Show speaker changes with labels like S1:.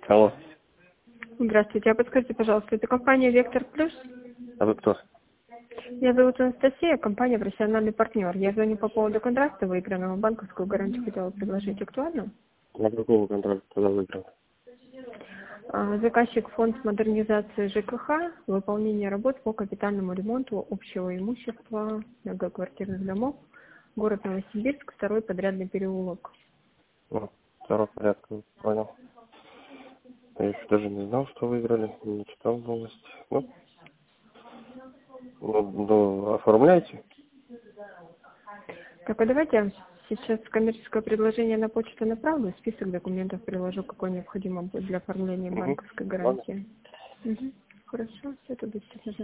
S1: Алло.
S2: Здравствуйте, а подскажите, пожалуйста, это компания «Вектор Плюс»?
S1: А вы кто?
S2: Меня зовут Анастасия, компания «Профессиональный партнер». Я звоню по поводу контракта выигранного, банковскую гарантию хотела предложить. Актуально?
S1: На какого контракта тогда выиграл?
S2: Заказчик фонд модернизации ЖКХ, выполнение работ по капитальному ремонту общего имущества многоквартирных домов, город Новосибирск, второй подрядный переулок.
S1: Ну, второго порядка, понял. Я еще даже не знал, что выиграли, не читал новости. Ну, оформляйте.
S2: Так, а давайте я вам сейчас коммерческое предложение на почту направлю, список документов приложу, какой необходимо будет для оформления банковской
S1: Ладно.
S2: гарантии. Хорошо, все, тогда сейчас